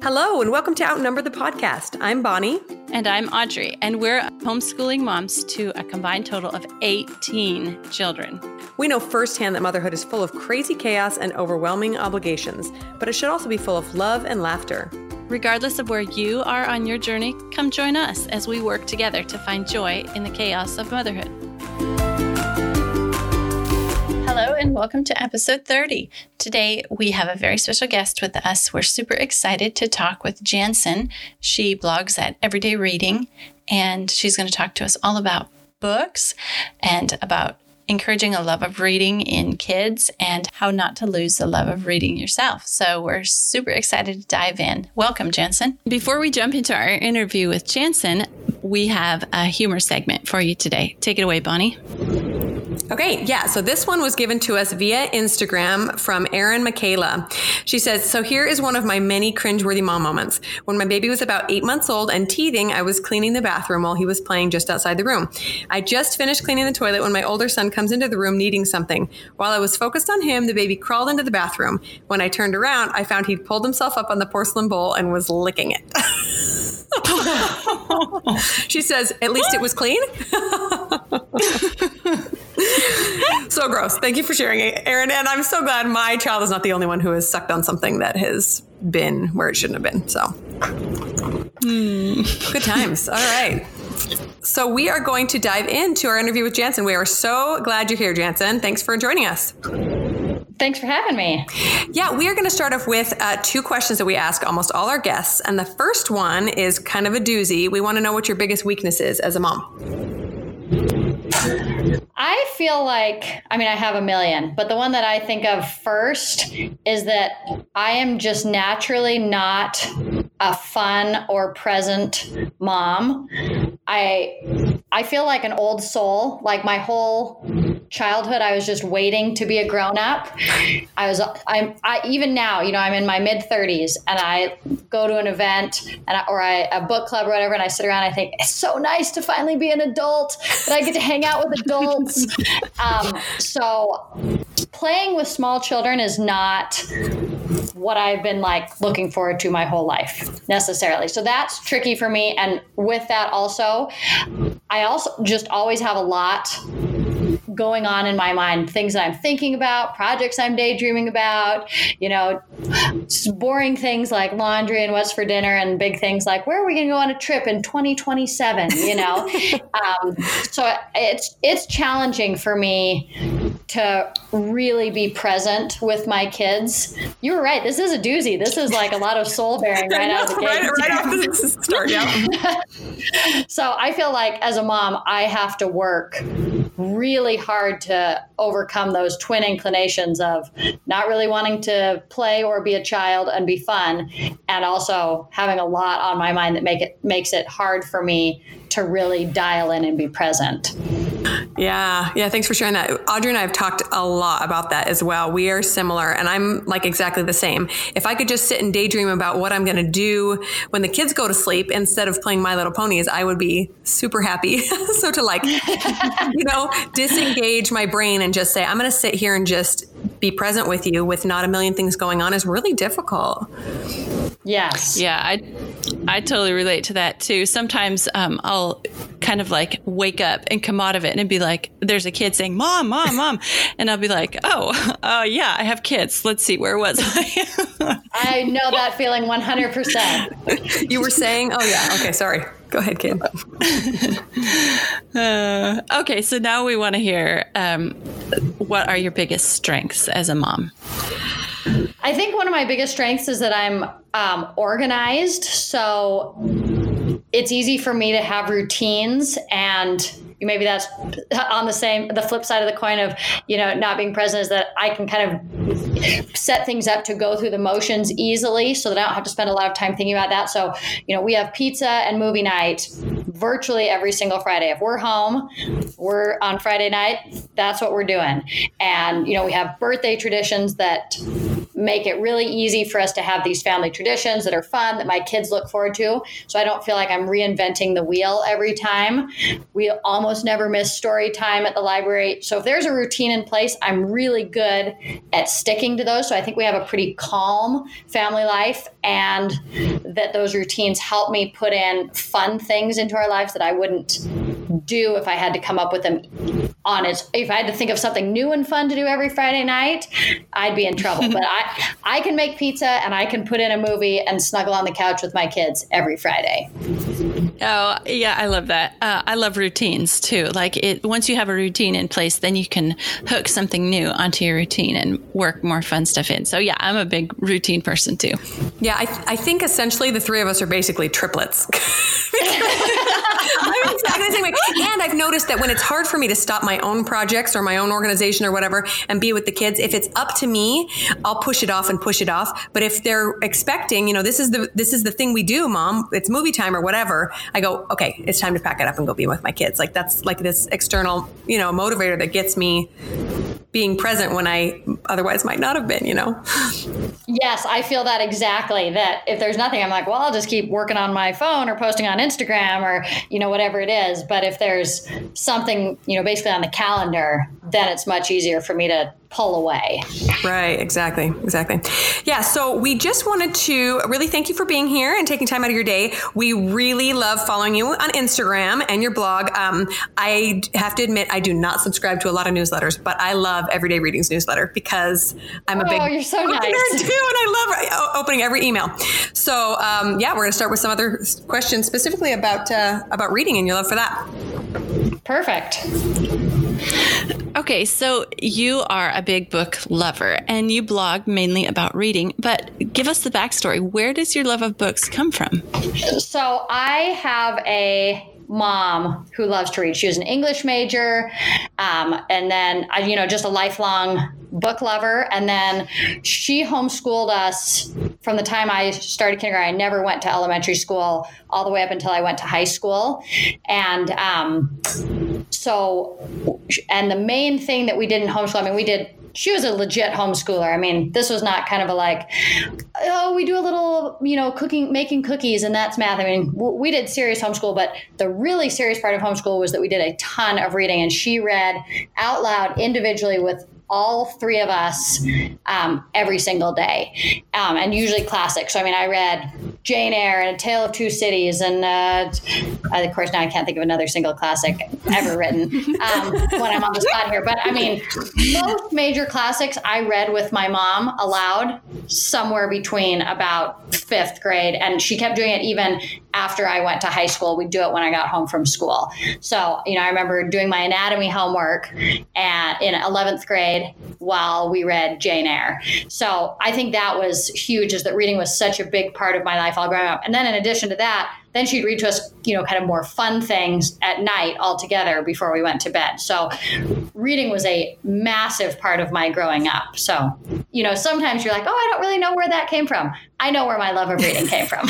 Hello, and welcome to Outnumber the Podcast. I'm Bonnie. And I'm Audrey, and we're homeschooling moms to a combined total of 18 children. We know firsthand that motherhood is full of crazy chaos and overwhelming obligations, but it should also be full of love and laughter. Regardless of where you are on your journey, come join us as we work together to find joy in the chaos of motherhood. Hello and welcome to episode 30. Today we have a very special guest with us. We're super excited to talk with Jansen. She blogs at Everyday Reading, and she's going to talk to us all about books and about encouraging a love of reading in kids and how not to lose the love of reading yourself. So we're super excited to dive in. Welcome, Jansen. Before we jump into our interview with Jansen, we have a humor segment for you today. Take it away, Bonnie. Okay, yeah, so this one was given to us via Instagram from Erin Michaela. She says, so here is one of my many cringeworthy mom moments. When my baby was about 8 months old and teething, I was cleaning the bathroom while he was playing just outside the room. I just finished cleaning the toilet when my older son comes into the room needing something. While I was focused on him, the baby crawled into the bathroom. When I turned around, I found he'd pulled himself up on the porcelain bowl and was licking it. She says, at least it was clean. So gross. Thank you for sharing it, Erin. And I'm so glad my child is not the only one who has sucked on something that has been where it shouldn't have been. So good times. All right. So we are going to dive into our interview with Jansen. We are so glad you're here, Jansen. Thanks for joining us. Thanks for having me. Yeah, we are going to start off with two questions that we ask almost all our guests. And the first one is kind of a doozy. We want to know what your biggest weakness is as a mom. I feel like, I have a million, but the one that I think of first is that I am just naturally not a fun or present mom. I feel like an old soul. Like my whole childhood, I was just waiting to be a grown up. Even now, I'm in my mid 30s and I go to an event or a book club or whatever, and I sit around and I think it's so nice to finally be an adult, that I get to hang out with adults. So playing with small children is not what I've been looking forward to my whole life necessarily. So that's tricky for me. And with that also, I also just always have a lot going on in my mind, things that I'm thinking about, projects I'm daydreaming about, boring things like laundry and what's for dinner, and big things like where are we going to go on a trip in 2027, So it's challenging for me to really be present with my kids. You were right. This is a doozy. This is like a lot of soul bearing right out of the gate. Right off the start, yeah. So I feel like as a mom, I have to work really hard to overcome those twin inclinations of not really wanting to play or be a child and be fun, and also having a lot on my mind that makes it hard for me to really dial in and be present. Yeah. Thanks for sharing that. Audrey and I have talked a lot about that as well. We are similar, and I'm exactly the same. If I could just sit and daydream about what I'm going to do when the kids go to sleep instead of playing My Little Ponies, I would be super happy. So to disengage my brain and just say, I'm going to sit here and just be present with you with not a million things going on is really difficult. Yes. Yeah, I totally relate to that too. Sometimes I'll kind of wake up and come out of it and be like, there's a kid saying, Mom, Mom, Mom. And I'll be like, yeah, I have kids. Let's see, where was I? I know that feeling 100%. You were saying, oh yeah. Okay, sorry. Go ahead, kid. Okay, so now we want to hear, what are your biggest strengths as a mom? I think one of my biggest strengths is that I'm organized. So it's easy for me to have routines, and maybe that's on the flip side of the coin of, not being present, is that I can kind of set things up to go through the motions easily so that I don't have to spend a lot of time thinking about that. So, we have pizza and movie night virtually every single Friday. If we're home, we're on Friday night, that's what we're doing. And, we have birthday traditions that make it really easy for us to have these family traditions that are fun, that my kids look forward to. So I don't feel like I'm reinventing the wheel every time. We almost never miss story time at the library. So if there's a routine in place, I'm really good at sticking to those. So I think we have a pretty calm family life, and that those routines help me put in fun things into our lives that I wouldn't do if I had to come up with them if I had to think of something new and fun to do every Friday night, I'd be in trouble. But I can make pizza and I can put in a movie and snuggle on the couch with my kids every Friday. Oh, yeah, I love that. I love routines too. Like once you have a routine in place, then you can hook something new onto your routine and work more fun stuff in. So yeah, I'm a big routine person too. Yeah, I think essentially the three of us are basically triplets. I'm exactly the same way. And I've noticed that when it's hard for me to stop my own projects or my own organization or whatever and be with the kids, if it's up to me, I'll push it off. But if they're expecting, this is the thing we do, Mom, it's movie time or whatever, I go, okay, it's time to pack it up and go be with my kids. Like that's like this external, motivator that gets me being present when I otherwise might not have been, Yes, I feel that exactly. That if there's nothing, I'm like, well, I'll just keep working on my phone or posting on Instagram or, whatever it is. But if there's something, basically on the calendar, then it's much easier for me to pull away. Right. Exactly. Yeah. So we just wanted to really thank you for being here and taking time out of your day. We really love following you on Instagram and your blog. I have to admit, I do not subscribe to a lot of newsletters, but I love Everyday Readings newsletter because I'm a big you're so nice. nerd too, and I love opening every email. So we're going to start with some other questions specifically about reading and your love for that. Perfect. Okay, so you are a big book lover and you blog mainly about reading, but give us the backstory. Where does your love of books come from? So I have a mom who loves to read. She was an English major, and then, just a lifelong book lover. And then she homeschooled us from the time I started kindergarten. I never went to elementary school all the way up until I went to high school. And and the main thing that we did in homeschool, she was a legit homeschooler. This was not kind of a like, oh, we do a little, making cookies and that's math. We did serious homeschool, but the really serious part of homeschool was that we did a ton of reading, and she read out loud individually with all three of us every single day, and usually classics. So, I read Jane Eyre and A Tale of Two Cities, and of course now I can't think of another single classic ever written when I'm on the spot here. But most major classics I read with my mom aloud somewhere between about fifth grade, and she kept doing it even after I went to high school. We'd do it when I got home from school. So, I remember doing my anatomy homework in 11th grade while we read Jane Eyre. So I think that was huge, is that reading was such a big part of my life all growing up. And then in addition to that, then she'd read to us, kind of more fun things at night all together before we went to bed. So reading was a massive part of my growing up. So, sometimes you're like, oh, I don't really know where that came from. I know where my love of reading came from.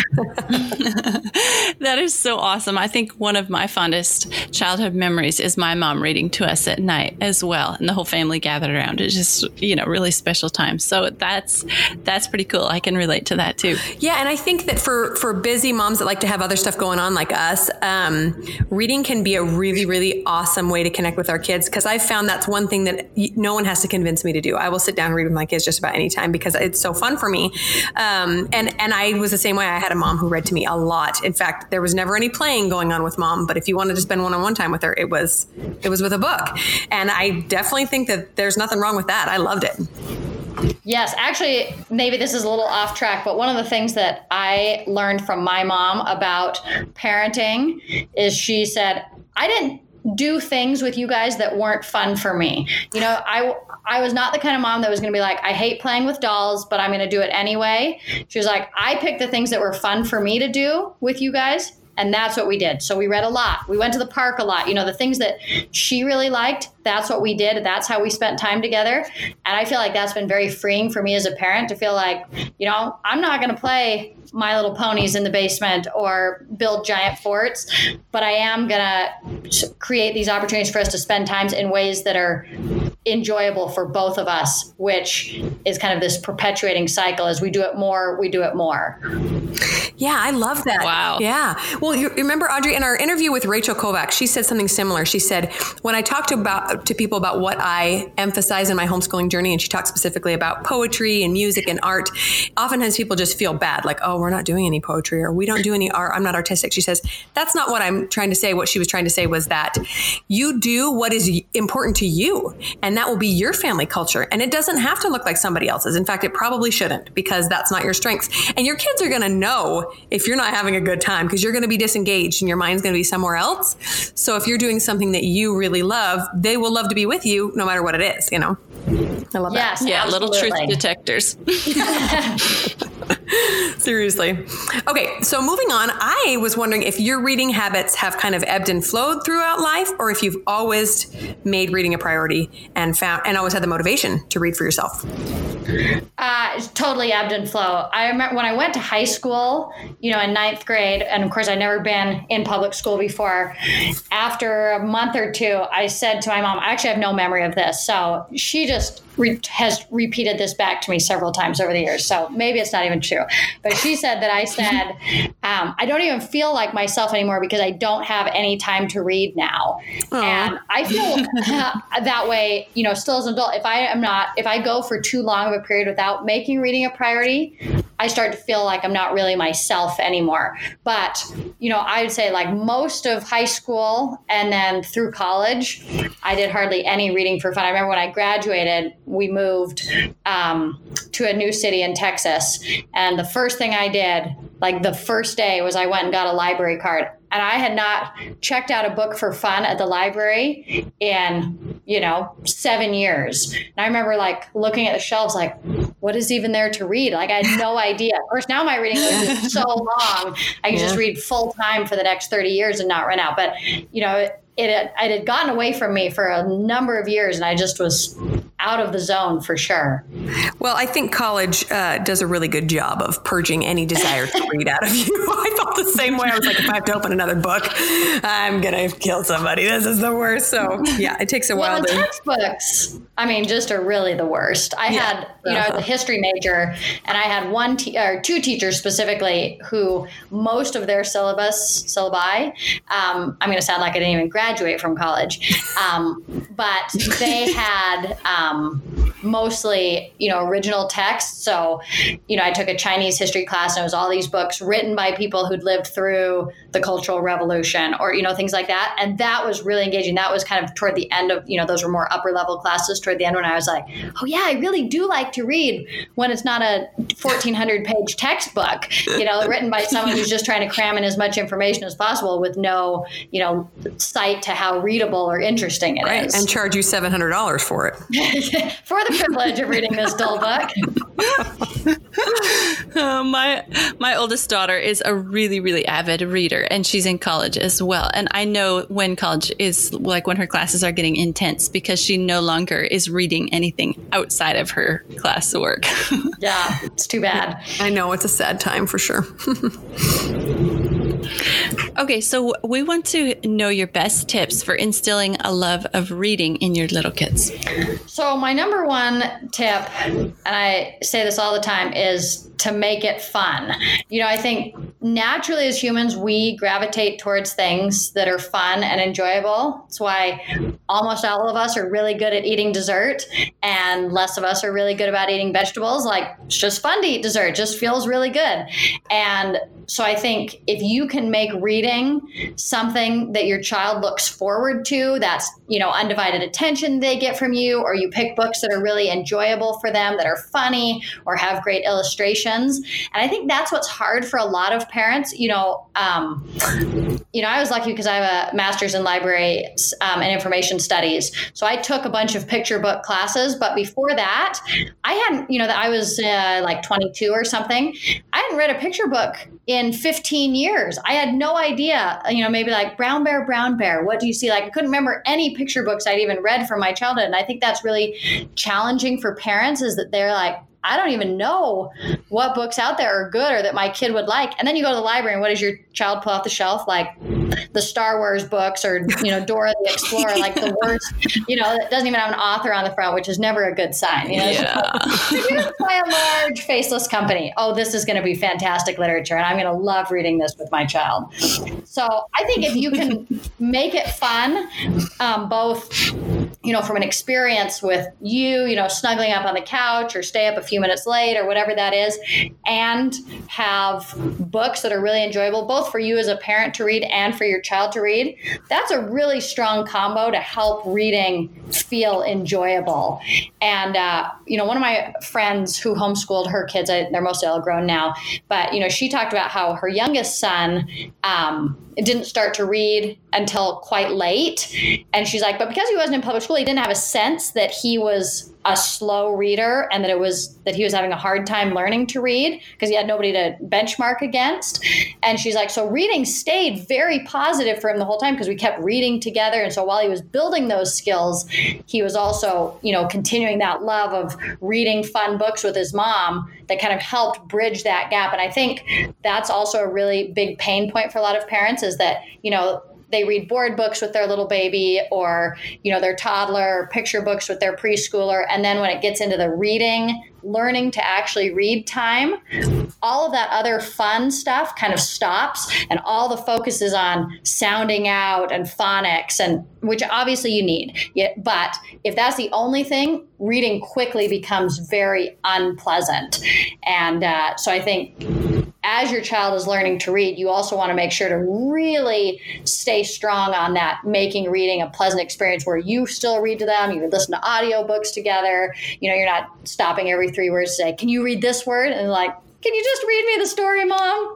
That is so awesome. I think one of my fondest childhood memories is my mom reading to us at night as well. And the whole family gathered around. It's just, really special time. So that's pretty cool. I can relate to that too. Yeah. And I think that for busy moms that like to have other stuff going on like us, reading can be a really, really awesome way to connect with our kids. Cause I've found that's one thing that no one has to convince me to do. I will sit down and read with my kids just about any time because it's so fun for me. And I was the same way. I had a mom who read to me a lot. In fact, there was never any playing going on with Mom, but if you wanted to spend one-on-one time with her, it was with a book. And I definitely think that there's nothing wrong with that. I loved it. Yes, actually, maybe this is a little off track, but one of the things that I learned from my mom about parenting is she said, I didn't do things with you guys that weren't fun for me. I was not the kind of mom that was going to be like, I hate playing with dolls, but I'm going to do it anyway. She was like, I picked the things that were fun for me to do with you guys. And that's what we did. So we read a lot. We went to the park a lot. The things that she really liked, that's what we did. That's how we spent time together. And I feel like that's been very freeing for me as a parent to feel like, I'm not going to play My Little Ponies in the basement or build giant forts, but I am going to create these opportunities for us to spend times in ways that are enjoyable for both of us, which is kind of this perpetuating cycle. As we do it more, we do it more. Yeah, I love that. Wow. Yeah. Well, you remember, Audrey, in our interview with Rachel Kovacs, she said something similar. She said, when I talk to people about what I emphasize in my homeschooling journey, and she talked specifically about poetry and music and art, oftentimes people just feel bad, like, oh, we're not doing any poetry, or we don't do any art. I'm not artistic. She says, that's not what I'm trying to say. What she was trying to say was that you do what is important to you, and that will be your family culture. And it doesn't have to look like somebody else's. In fact, it probably shouldn't, because that's not your strengths. And your kids are going to know if you're not having a good time, because you're going to be disengaged and your mind's going to be somewhere else. So if you're doing something that you really love, they will love to be with you no matter what it is, I love that. Yeah, absolutely. little truth detectors. Seriously. Okay, so moving on, I was wondering if your reading habits have kind of ebbed and flowed throughout life, or if you've always made reading a priority and always had the motivation to read for yourself. It's totally ebbed and flow. I remember when I went to high school, in ninth grade, and of course I'd never been in public school before. After a month or two, I said to my mom, I actually have no memory of this. So she just has repeated this back to me several times over the years. So maybe it's not even true. But she said that I said, I don't even feel like myself anymore because I don't have any time to read now. Aww. And I feel that way, still as an adult. If I go for too long of a period without making reading a priority, I start to feel like I'm not really myself anymore. But, I would say like most of high school and then through college, I did hardly any reading for fun. I remember when I graduated, we moved to a new city in Texas. And the first thing I did, like the first day, was I went and got a library card. And I had not checked out a book for fun at the library in, 7 years. And I remember like looking at the shelves, like, what is even there to read? Like, I had no idea. Of course, now my reading list is so long, I can just read full time for the next 30 years and not run out. But, it had gotten away from me for a number of years, and I just was out of the zone for sure. Well, I think college does a really good job of purging any desire to read out of you. I felt the same way. I was like, if I have to open another book, I'm going to kill somebody. This is the worst. So yeah, it takes a while. The textbooks, just are really the worst. I had, I was a history major, and I had two teachers specifically who most of their syllabi, I'm going to sound like I didn't even graduate from college, but they had mostly, original text. So, I took a Chinese history class, and it was all these books written by people who'd lived through the Cultural Revolution or, things like that. And that was really engaging. That was kind of toward the end of, those were more upper level classes toward the end, when I was like, oh yeah, I really do like to read when it's not a 1,400 page textbook, written by someone who's just trying to cram in as much information as possible with no, sight to how readable or interesting it is. And charge you $700 for it. For the privilege of reading this dull book. My oldest daughter is a really, really avid reader, and she's in college as well. And I know when college is like when her classes are getting intense, because she no longer is reading anything outside of her classwork. Yeah, it's too bad. I know, it's a sad time for sure. Okay, so we want to know your best tips for instilling a love of reading in your little kids. So my number one tip, and I say this all the time, is to make it fun. I think naturally as humans, we gravitate towards things that are fun and enjoyable. That's why almost all of us are really good at eating dessert, and less of us are really good about eating vegetables. Like, it's just fun to eat dessert. It just feels really good. And so I think if you can make reading something that your child looks forward to, that's, undivided attention they get from you, or you pick books that are really enjoyable for them, that are funny or have great illustrations. And I think that's what's hard for a lot of parents. I was lucky because I have a master's in library and information studies. So I took a bunch of picture book classes, but before that, I hadn't, I was like 22 or something. I hadn't read a picture book in 15 years. I had no idea, maybe like Brown Bear, what do you see? Like, I couldn't remember any picture books I'd even read from my childhood. And I think that's really challenging for parents, is that they're like, I don't even know what books out there are good or that my kid would like. And then you go to the library, and what does your child pull off the shelf? Like the Star Wars books or, Dora the Explorer, like the worst, that doesn't even have an author on the front, which is never a good sign. By a large faceless company. Oh, this is going to be fantastic literature, and I'm going to love reading this with my child. So I think if you can make it fun, both, from an experience with you, snuggling up on the couch or stay up a few minutes late or whatever that is, and have books that are really enjoyable, both for you as a parent to read and for your child to read, that's a really strong combo to help reading feel enjoyable. And, one of my friends who homeschooled her kids, they're mostly all grown now, but, she talked about how her youngest son didn't start to read until quite late. And she's like, but because he wasn't in public school, he didn't have a sense that he was a slow reader and that he was having a hard time learning to read because he had nobody to benchmark against. And she's like, so reading stayed very positive for him the whole time because we kept reading together. And so while he was building those skills, he was also, continuing that love of reading fun books with his mom that kind of helped bridge that gap. And I think that's also a really big pain point for a lot of parents is that, they read board books with their little baby or, their toddler, or picture books with their preschooler. And then when it gets into the learning to actually read time, all of that other fun stuff kind of stops and all the focus is on sounding out and phonics, and which obviously you need. But if that's the only thing, reading quickly becomes very unpleasant. And so I think as your child is learning to read, you also want to make sure to really stay strong on that, making reading a pleasant experience where you still read to them, you listen to audiobooks together, you're not stopping every 3 words to say, can you read this word? And like, can you just read me the story, Mom?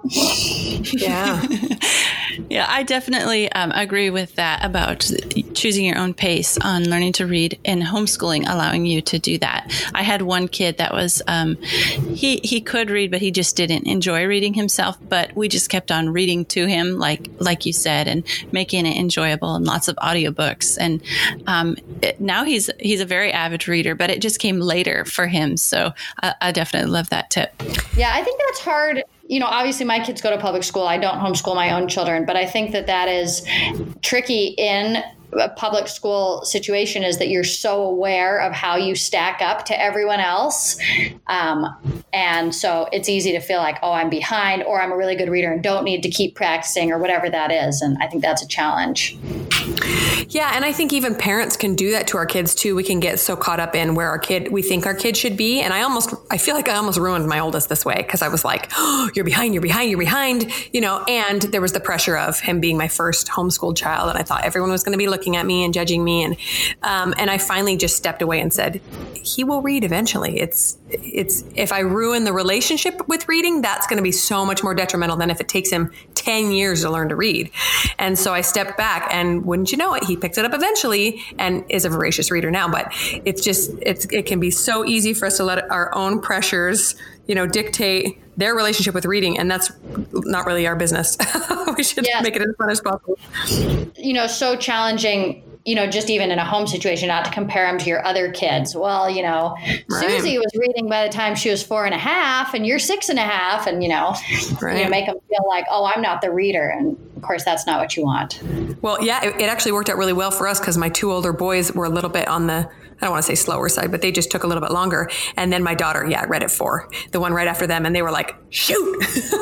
Yeah. Yeah, I definitely agree with that about choosing your own pace on learning to read, and homeschooling allowing you to do that. I had one kid that was, he could read, but he just didn't enjoy reading himself. But we just kept on reading to him, like you said, and making it enjoyable, and lots of audiobooks. And now he's a very avid reader, but it just came later for him. So I definitely love that tip. Yeah, I think that's hard. Obviously my kids go to public school. I don't homeschool my own children, but I think that is tricky in a public school situation, is that you're so aware of how you stack up to everyone else. And so it's easy to feel like, oh, I'm behind, or I'm a really good reader and don't need to keep practicing, or whatever that is. And I think that's a challenge. Yeah. And I think even parents can do that to our kids too. We can get so caught up in where we think our kid should be. And I feel like I almost ruined my oldest this way, because I was like, oh, you're behind, and there was the pressure of him being my first homeschooled child. And I thought everyone was going to be looking at me and judging me. And I finally just stepped away and said, he will read eventually. It's if I ruin the relationship with reading, that's going to be so much more detrimental than if it takes him 10 years to learn to read. And so I stepped back, and wouldn't you know it, he picked it up eventually and is a voracious reader now. But it can be so easy for us to let our own pressures, dictate their relationship with reading. And that's not really our business. We should make it as fun as possible. So challenging, just even in a home situation, not to compare them to your other kids. Well, right. Susie was reading by the time she was 4.5 and you're 6.5, and, make them feel like, oh, I'm not the reader. And of course, that's not what you want. Well, yeah, it actually worked out really well for us because my 2 older boys were a little bit on the, I don't want to say slower side, but they just took a little bit longer. And then my daughter, read at 4, the one right after them. And they were like, shoot,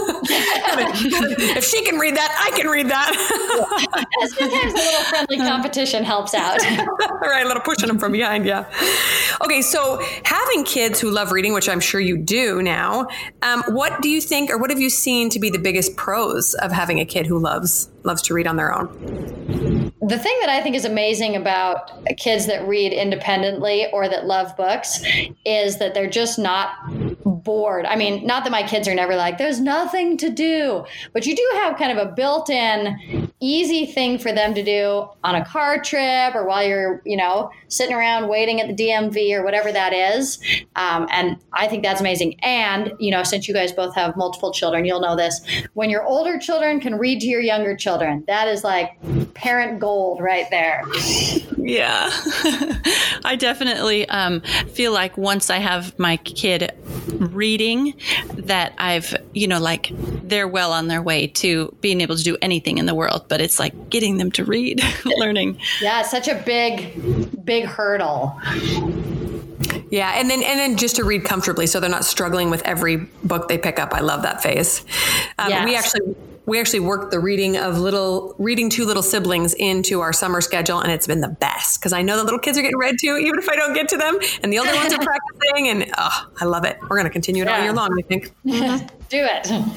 if she can read that, I can read that. Yeah. Sometimes a little friendly competition helps out. Right. A little pushing them from behind. Yeah. Okay. So having kids who love reading, which I'm sure you do now, what do you think, or what have you seen to be the biggest pros of having a kid who loves to read on their own? The thing that I think is amazing about kids that read independently or that love books is that they're just not bored. I mean, not that my kids are never like, there's nothing to do, but you do have kind of a built-in easy thing for them to do on a car trip or while you're, sitting around waiting at the DMV or whatever that is. And I think that's amazing. And, since you guys both have multiple children, you'll know this. When your older children can read to your younger children, that is like parent gold right there. Yeah. I definitely feel like once I have my kid reading that I've, like they're well on their way to being able to do anything in the world, but it's like getting them to read, learning. Yeah, it's such a big hurdle. Yeah, and then just to read comfortably, so they're not struggling with every book they pick up. I love that phase. Yes. We actually worked the reading two little siblings into our summer schedule, and it's been the best because I know the little kids are getting read to, even if I don't get to them, and the older ones are practicing, and I love it. We're going to continue it all year long, I think. Do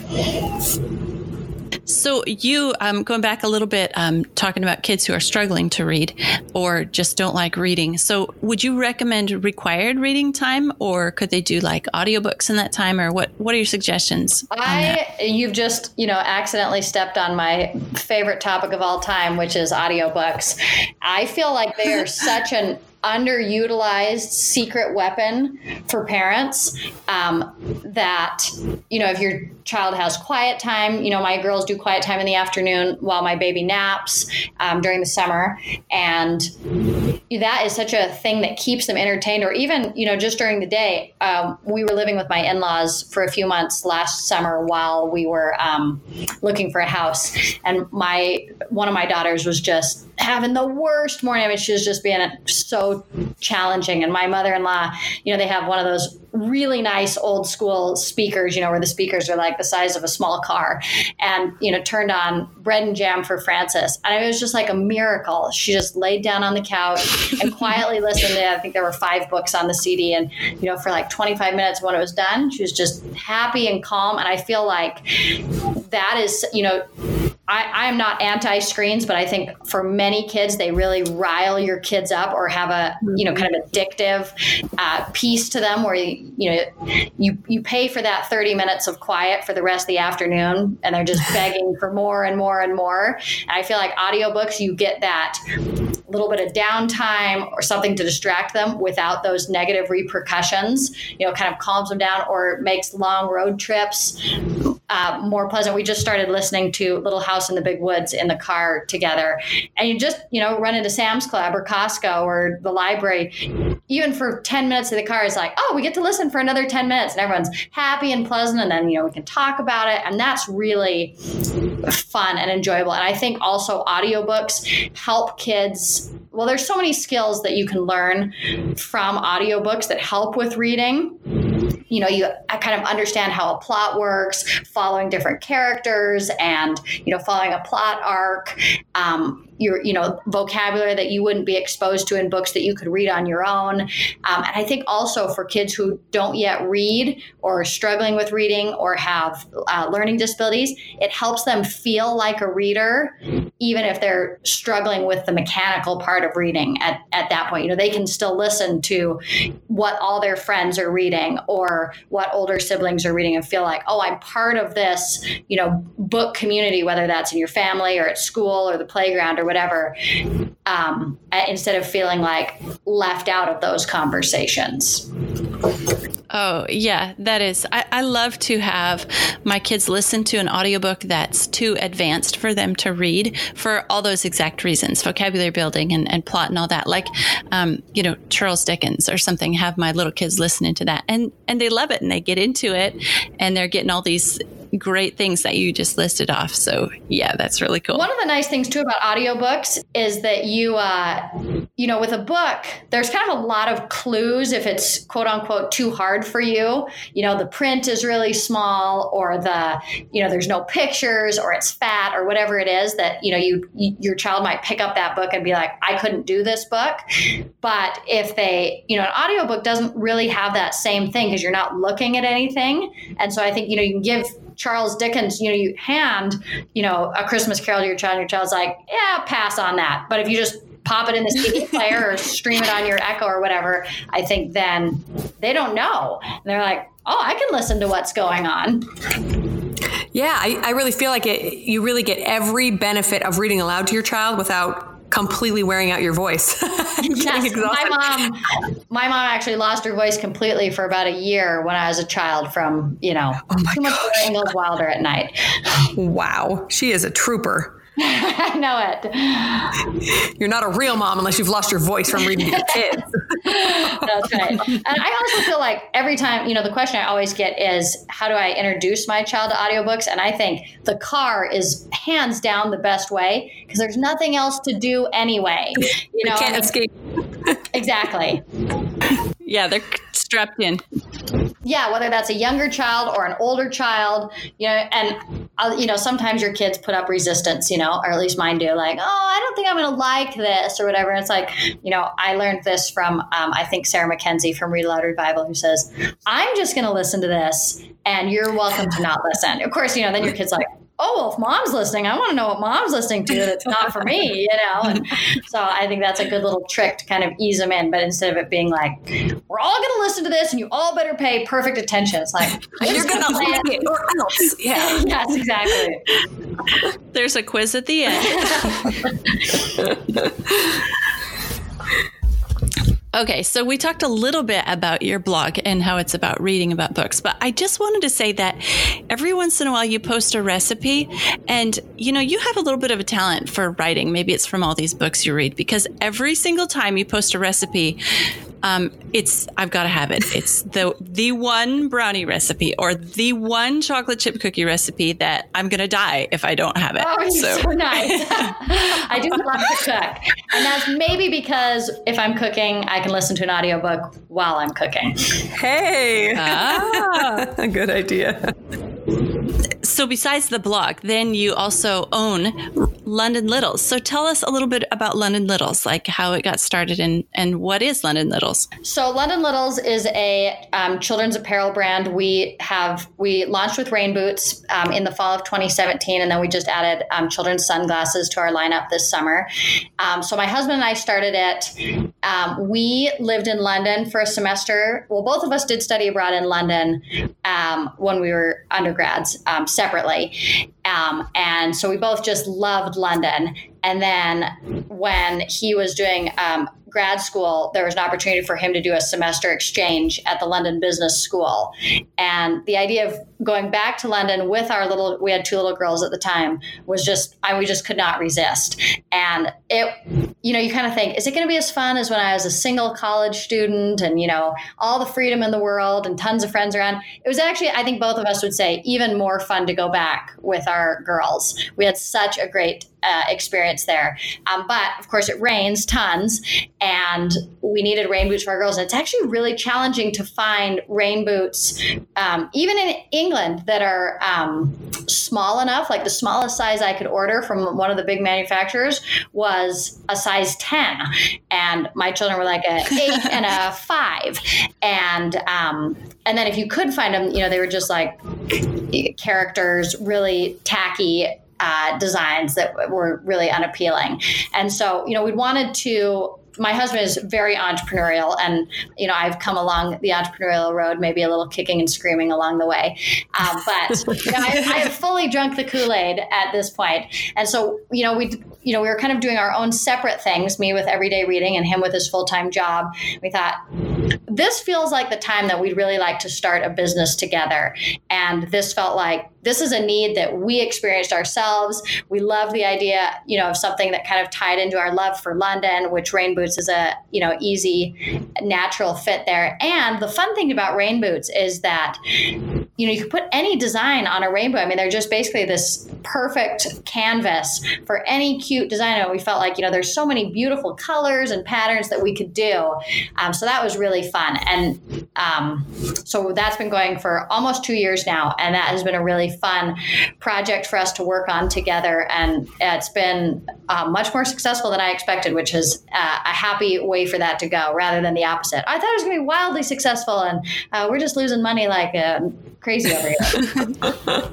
it. So you, going back a little bit, talking about kids who are struggling to read or just don't like reading. So would you recommend required reading time, or could they do like audiobooks in that time, or what are your suggestions on that? You've just, accidentally stepped on my favorite topic of all time, which is audiobooks. I feel like they are such an underutilized secret weapon for parents that, if your child has quiet time, my girls do quiet time in the afternoon while my baby naps during the summer. And that is such a thing that keeps them entertained, or even, just during the day. We were living with my in-laws for a few months last summer while we were looking for a house. And one of my daughters was just having the worst morning. I mean, she was just being so challenging. And my mother-in-law, they have one of those really nice old school speakers, where the speakers are like the size of a small car, and, turned on Bread and Jam for Frances. And it was just like a miracle. She just laid down on the couch and quietly listened to, I think there were 5 books on the CD. And, for like 25 minutes when it was done, she was just happy and calm. And I feel like that is, I'm not anti-screens, but I think for many kids, they really rile your kids up or have a, kind of addictive piece to them where, you pay for that 30 minutes of quiet for the rest of the afternoon, and they're just begging for more and more and more. And I feel like audiobooks, you get that little bit of downtime or something to distract them without those negative repercussions, kind of calms them down or makes long road trips more pleasant. We just started listening to Little House in the Big Woods in the car together, and you just, run into Sam's Club or Costco or the library, even for 10 minutes in the car, it's like, oh, we get to listen for another 10 minutes, and everyone's happy and pleasant. And then, we can talk about it. And that's really fun and enjoyable. And I think also audiobooks help kids. Well, there's so many skills that you can learn from audiobooks that help with reading. You kind of understand how a plot works, following different characters, and, following a plot arc. Your vocabulary that you wouldn't be exposed to in books that you could read on your own. And I think also for kids who don't yet read or are struggling with reading or have learning disabilities, it helps them feel like a reader, even if they're struggling with the mechanical part of reading at that point. They can still listen to what all their friends are reading or what older siblings are reading and feel like, oh, I'm part of this, book community, whether that's in your family or at school or the playground or whatever, instead of feeling like left out of those conversations. Oh, yeah, that is. I love to have my kids listen to an audiobook that's too advanced for them to read for all those exact reasons, vocabulary building and plot and all that. Like, Charles Dickens or something, have my little kids listening to that. And they love it and they get into it and they're getting all these great things that you just listed off. So yeah, that's really cool. One of the nice things too about audiobooks is that you with a book, there's kind of a lot of clues if it's quote unquote too hard for you. The print is really small, or there's no pictures, or it's fat, or whatever it is that, your child might pick up that book and be like, I couldn't do this book. But if they, an audiobook doesn't really have that same thing because you're not looking at anything. And so I think, you can give Charles Dickens, you hand, A Christmas Carol to your child, and your child's like, yeah, pass on that. But if you just pop it in the CD player or stream it on your Echo or whatever, I think then they don't know. And they're like, oh, I can listen to what's going on. Yeah, I really feel like you really get every benefit of reading aloud to your child without completely wearing out your voice. Yes, my mom actually lost her voice completely for about a year when I was a child from, too much Ingalls Wilder at night. Wow. She is a trooper. I know it. You're not a real mom unless you've lost your voice from reading to your kids. That's right. And I also feel like every time, the question I always get is, how do I introduce my child to audiobooks? And I think the car is hands down the best way, because there's nothing else to do anyway. You can't escape. Exactly. Yeah, they're strapped in. Yeah, whether that's a younger child or an older child, and sometimes your kids put up resistance, or at least mine do, like, oh, I don't think I'm going to like this or whatever. And it's like, I learned this from, I think, Sarah Mackenzie from Read Aloud Revival, who says, I'm just going to listen to this and you're welcome to not listen. Of course, then your kid's like, oh, well, if mom's listening, I want to know what mom's listening to that's not for me, And so I think that's a good little trick to kind of ease them in. But instead of it being like, we're all going to listen to this and you all better pay perfect attention. It's like, you're going to like it or else. Yeah. Yes, exactly. There's a quiz at the end. Okay, so we talked a little bit about your blog and how it's about reading about books, but I just wanted to say that every once in a while you post a recipe and, you have a little bit of a talent for writing. Maybe it's from all these books you read, because every single time you post a recipe, I've got to have it. It's the one brownie recipe or the one chocolate chip cookie recipe that I'm going to die if I don't have it. Oh, you're so nice. I do love to cook. And that's maybe because if I'm cooking, I can listen to an audiobook while I'm cooking. Hey, a good idea. So besides the blog, then you also own London Littles. So tell us a little bit about London Littles, like how it got started and what is London Littles? So London Littles is a children's apparel brand. We launched with rain boots in the fall of 2017, and then we just added children's sunglasses to our lineup this summer. So my husband and I started it. We lived in London for a semester. Well, both of us did study abroad in London when we were undergrads separately. And so we both just loved London. And then when he was doing grad school, there was an opportunity for him to do a semester exchange at the London Business School. And the idea of going back to London with we had two little girls at the time, was we just could not resist. And it, you kind of think, is it going to be as fun as when I was a single college student and, all the freedom in the world and tons of friends around? It was actually, I think both of us would say, even more fun to go back with our girls. We had such a great experience there. But of course it rains tons and we needed rain boots for our girls. And it's actually really challenging to find rain boots, even in England, that are small enough. Like the smallest size I could order from one of the big manufacturers was a size 10. And my children were like a 8 and a 5. And then if you could find them, they were just like characters, really tacky designs that were really unappealing. And so, we wanted to, my husband is very entrepreneurial and, I've come along the entrepreneurial road, maybe a little kicking and screaming along the way. But I have fully drunk the Kool-Aid at this point. And so, we were kind of doing our own separate things, me with everyday reading and him with his full-time job. We thought, this feels like the time that we'd really like to start a business together. And this felt like this is a need that we experienced ourselves. We love the idea, of something that kind of tied into our love for London, which rain boots is a, easy, natural fit there. And the fun thing about rain boots is that, you can put any design on a rainbow. I mean, they're just basically this perfect canvas for any cute design. And we felt like, there's so many beautiful colors and patterns that we could do. So that was really fun. And so that's been going for almost 2 years now. And that has been a really fun project for us to work on together. And it's been much more successful than I expected, which is a happy way for that to go rather than the opposite. I thought it was going to be wildly successful and we're just losing money like crazy over here.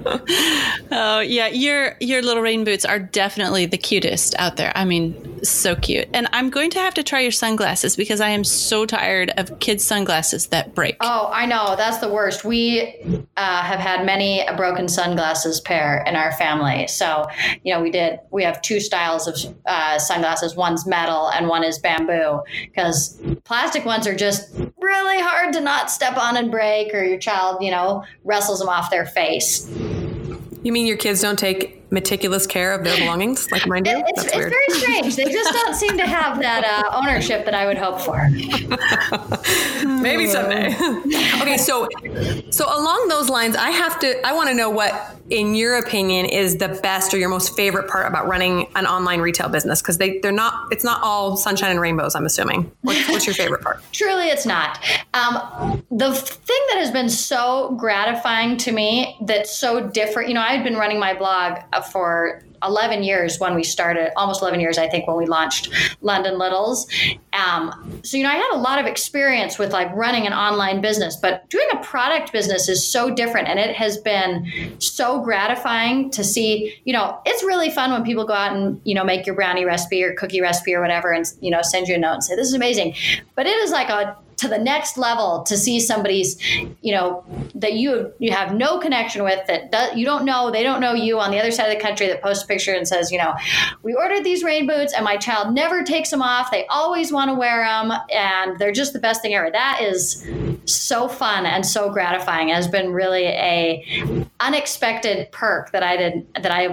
Oh yeah, your little rain boots are definitely the cutest out there. I mean, so cute. And I'm going to have to try your sunglasses because I am so tired of kids' sunglasses that break. Oh, I know. That's the worst. We have had many a broken sunglasses pair in our family. So, we have two styles of sunglasses. One's metal and one is bamboo, because plastic ones are just really hard to not step on and break, or your child, wrestles them off their face. You mean your kids don't take meticulous care of their belongings like mine do? It's very strange. They just don't seem to have that ownership that I would hope for. Maybe someday. Okay, so along those lines, I want to know what, in your opinion, is the best or your most favorite part about running an online retail business? Because it's not all sunshine and rainbows, I'm assuming. What's your favorite part? Truly, it's not. The thing that has been so gratifying to me, that's so different, I had been running my blog for 11 years when we started, almost 11 years, I think, when we launched London Littles. So, I had a lot of experience with like running an online business, but doing a product business is so different. And it has been so gratifying to see, it's really fun when people go out and, make your brownie recipe or cookie recipe or whatever and, send you a note and say, this is amazing. But it is like to the next level to see somebody's, that you have no connection with, that you don't know, they don't know you, on the other side of the country, that posts a picture and says, we ordered these rain boots and my child never takes them off. They always want to wear them and they're just the best thing ever. That is so fun and so gratifying. It has been really a unexpected perk that I did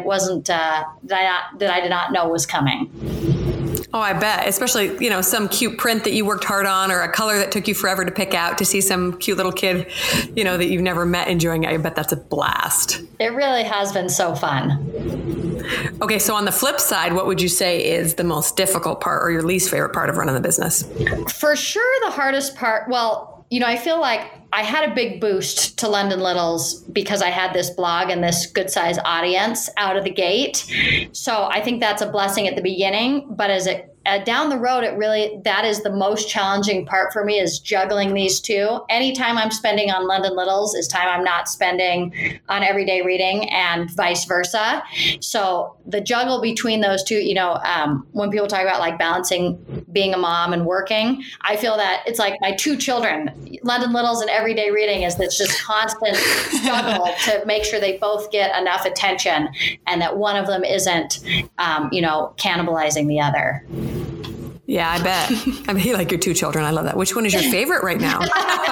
not know was coming. Oh, I bet. Especially, some cute print that you worked hard on, or a color that took you forever to pick out, to see some cute little kid, that you've never met enjoying it. I bet that's a blast. It really has been so fun. Okay, so on the flip side, what would you say is the most difficult part or your least favorite part of running the business? For sure, the hardest part, I feel like I had a big boost to London Littles because I had this blog and this good size audience out of the gate. So I think that's a blessing at the beginning, but as it down the road, that is the most challenging part for me, is juggling these two. Anytime I'm spending on London Littles is time I'm not spending on Everyday Reading, and vice versa. So the juggle between those two, when people talk about like balancing being a mom and working, I feel that it's like my two children, London Littles and Everyday Reading, is this just constant struggle to make sure they both get enough attention and that one of them isn't, cannibalizing the other. Yeah, I bet. I mean, like your two children. I love that. Which one is your favorite right now?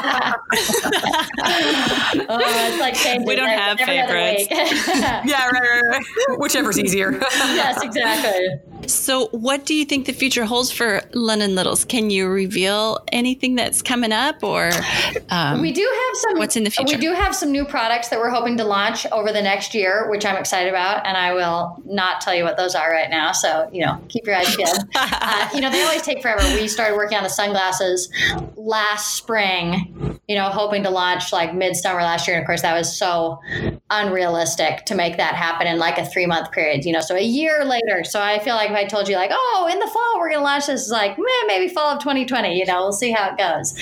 It's like changing. We don't have favorites. Yeah, right. Whichever's easier. Yes, exactly. So what do you think the future holds for London Littles? Can you reveal anything that's coming up, or we do have some, what's in the future? We do have some new products that we're hoping to launch over the next year, which I'm excited about. And I will not tell you what those are right now. So, keep your eyes peeled. They always take forever. We started working on the sunglasses last spring, hoping to launch like midsummer last year. And of course, that was so unrealistic to make that happen in like a 3-month period, so a year later. So I feel like if I told you like, oh, in the fall, we're going to launch this, like maybe fall of 2020, we'll see how it goes.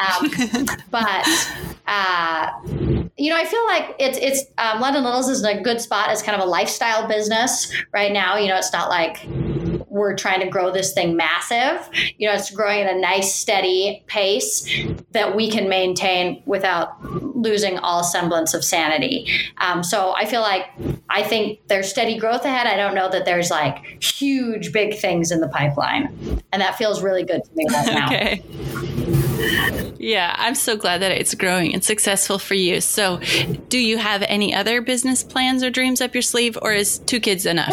I feel like it's London Littles is in a good spot as kind of a lifestyle business right now. It's not like we're trying to grow this thing massive. It's growing at a nice, steady pace that we can maintain without losing all semblance of sanity. So I think there's steady growth ahead. I don't know that there's like huge, big things in the pipeline. And that feels really good to me right now. Okay. Yeah, I'm so glad that it's growing and successful for you. So do you have any other business plans or dreams up your sleeve, or is 2 kids enough?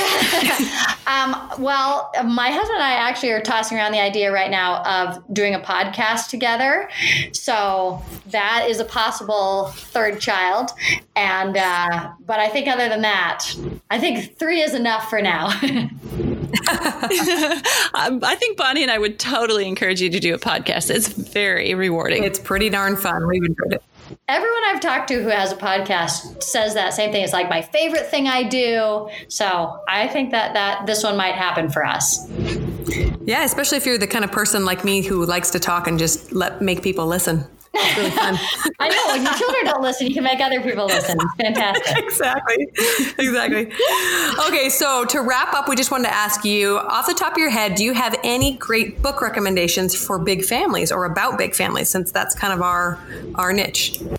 Well, my husband and I actually are tossing around the idea right now of doing a podcast together. So that is a possible third child. And, but I think other than that, I think 3 is enough for now. I think Bonnie and I would totally encourage you to do a podcast. It's very rewarding. It's pretty darn fun. We've enjoyed it. Everyone I've talked to who has a podcast says that same thing. It's like my favorite thing I do. So I think that this one might happen for us. Yeah, especially if you're the kind of person like me who likes to talk and just make people listen. It's really fun. I know. When your children don't listen, you can make other people listen. It's fantastic. Exactly. Okay, so to wrap up, we just wanted to ask you, off the top of your head, do you have any great book recommendations for big families or about big families, since that's kind of our niche?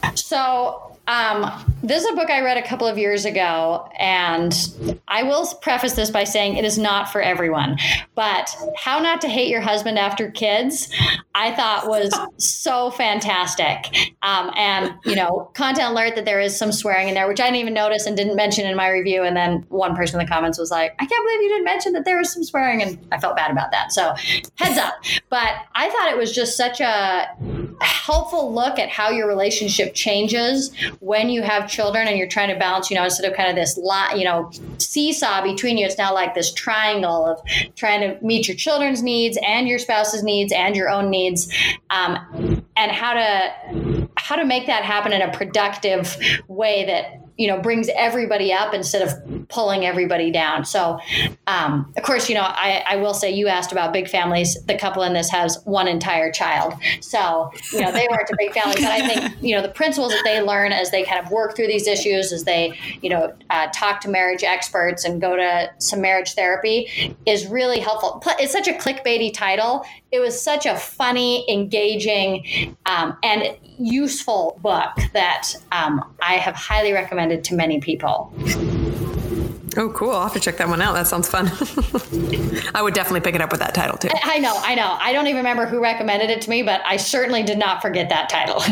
So this is a book I read a couple of years ago, and I will preface this by saying it is not for everyone, but How Not to Hate Your Husband After Kids, I thought was so fantastic. And, content alert that there is some swearing in there, which I didn't even notice and didn't mention in my review. And then one person in the comments was like, I can't believe you didn't mention that there was some swearing. And I felt bad about that. So heads up. But I thought it was just such a helpful look at how your relationship changes when you have children and you're trying to balance, instead of kind of this seesaw between you, it's now like this triangle of trying to meet your children's needs and your spouse's needs and your own needs, and how to make that happen in a productive way that brings everybody up instead of pulling everybody down. So, of course, I will say, you asked about big families. The couple in this has one entire child. So, they weren't a big family, but I think, the principles that they learn as they kind of work through these issues, as they, talk to marriage experts and go to some marriage therapy is really helpful. It's such a clickbaity title. It was such a funny, engaging, and useful book that I have highly recommended to many people. Oh, cool. I'll have to check that one out. That sounds fun. I would definitely pick it up with that title, too. I know. I don't even remember who recommended it to me, but I certainly did not forget that title.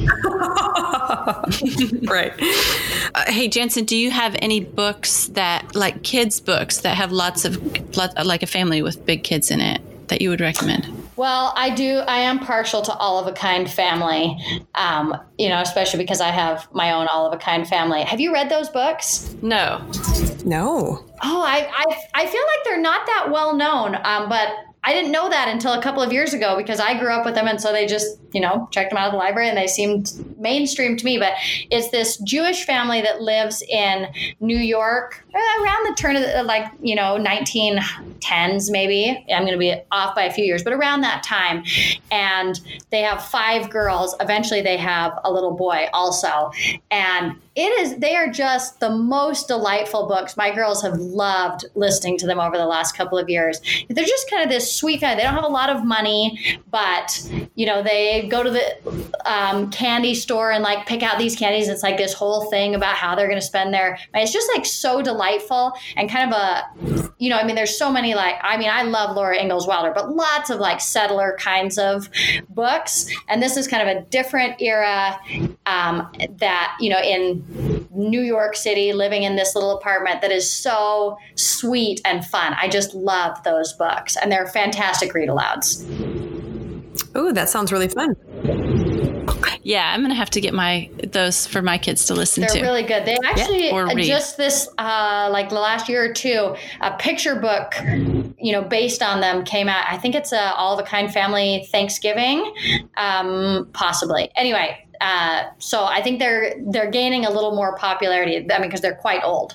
Right. Hey, Jansen, do you have any books that, like kids' books that have lots of, like a family with big kids in it, that you would recommend? Well, I do. I am partial to All of a Kind Family, especially because I have my own All of a Kind family. Have you read those books? No. Oh, I feel like they're not that well known, but I didn't know that until a couple of years ago because I grew up with them. And so they just, checked them out of the library and they seemed mainstream to me. But it's this Jewish family that lives in New York around the turn of the, 1910s, maybe. I'm going to be off by a few years, but around that time. And they have 5 girls. Eventually they have a little boy also. And they are just the most delightful books. My girls have loved listening to them over the last couple of years. They're just kind of this sweet family. They don't have a lot of money, but, they go to the candy store and pick out these candies. It's like this whole thing about how they're going to spend it's just so delightful and kind of there's so many I love Laura Ingalls Wilder, but lots of settler kinds of books. And this is kind of a different era that, in New York City, living in this little apartment that is so sweet and fun. I just love those books and they're fantastic read alouds. Oh, that sounds really fun. Yeah, I'm going to have to get those for my kids to listen to. They're really good. They actually, just this, the last year or two, a picture book, based on them came out. I think it's All of a Kind Family Thanksgiving, possibly. Anyway, so I think they're gaining a little more popularity. Because they're quite old.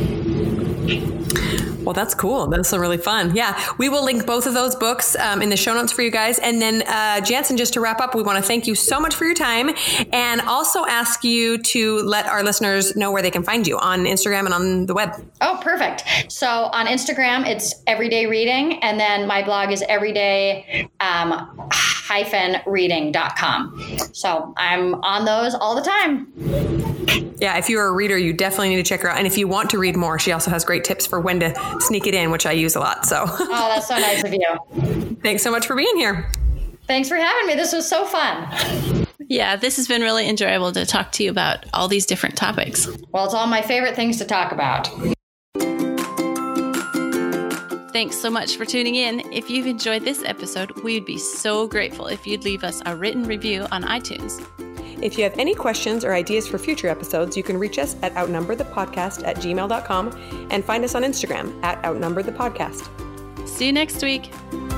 Well, that's cool. That's really fun. Yeah, we will link both of those books in the show notes for you guys. And then, Jansen, just to wrap up, we want to thank you so much for your time and also ask you to let our listeners know where they can find you on Instagram and on the web. Oh, perfect. So on Instagram, it's Everyday Reading. And then my blog is everyday-reading.com. So I'm on those all the time. Yeah, if you're a reader, you definitely need to check her out. And if you want to read more, she also has great tips for when to sneak it in, which I use a lot. So, oh, that's so nice of you. Thanks so much for being here. Thanks for having me. This was so fun. Yeah, this has been really enjoyable to talk to you about all these different topics. Well, it's all my favorite things to talk about. Thanks so much for tuning in. If you've enjoyed this episode, we'd be so grateful if you'd leave us a written review on iTunes. If you have any questions or ideas for future episodes, you can reach us at outnumberthepodcast@gmail.com and find us on Instagram @outnumberthepodcast. See you next week.